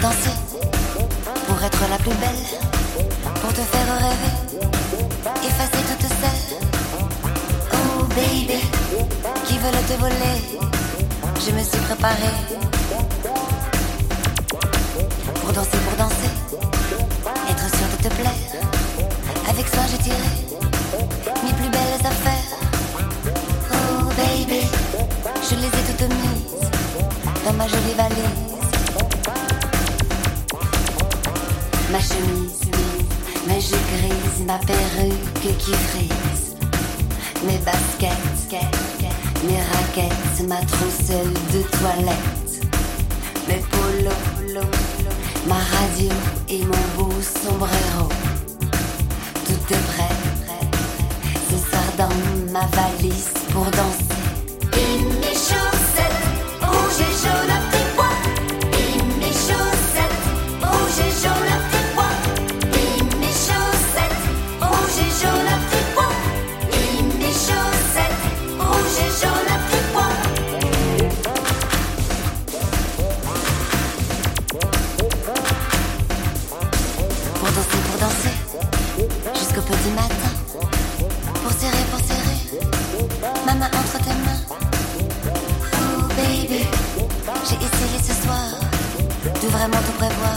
danser, pour être la plus belle, pour te faire rêver, effacer toute celle. Oh baby, qui veulent te voler, je me suis préparée. Pour danser, être sûr de te plaire. Avec ça j'ai tiré mes plus belles affaires. Oh baby, je les ai toutes mises dans ma jolie valise. Ma chemise, ma jupe grise, ma perruque qui frise, mes baskets, mes raquettes, ma trousse de toilette, mes polos, ma radio et mon beau sombrero. Tout est prêt, ce soir dans ma valise pour danser. Et mes chaussettes rouges et jaunes à petits pois. Et mes chaussettes rouges et jaunes à petits pois. Et mes chaussettes rouges et jaunes à petits pois. Et mes chaussettes rouges et jaunes à petits pois. Pour danser, jusqu'au petit matin. Pour serrer, ma main entre tes mains. Oh baby, j'ai essayé ce soir de vraiment tout prévoir.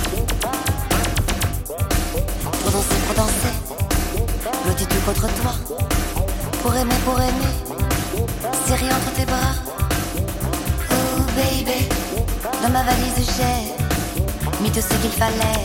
Pour danser, blotti tout contre toi. Pour aimer, serré entre tes bras. Oh baby, dans ma valise j'ai mis tout ce qu'il fallait.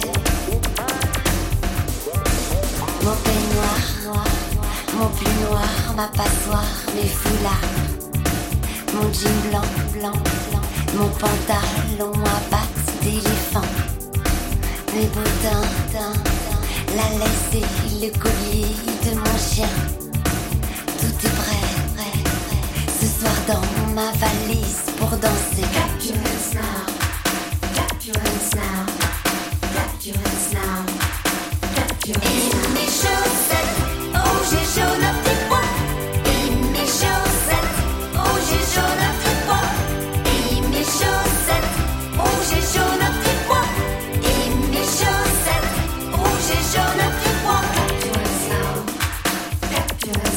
Mon peignoir, mon pull noir, ma passoire, mes foulards, mon jean blanc, mon pantalon à pattes d'éléphant, mes bottins, la laisse et le collier de mon chien. Tout est prêt, ce soir dans ma valise pour danser. Clap your hands now, clap your hands now, clap your hands now. Et mes chaussettes rouges et jaunes à petits pois. Et mes chaussettes rouges et jaunes à petits pois. Et mes chaussettes rouges et jaunes à petits pois. Et mes chaussettes rouges et jaunes à petits pois. Clap your hands now, clap your hands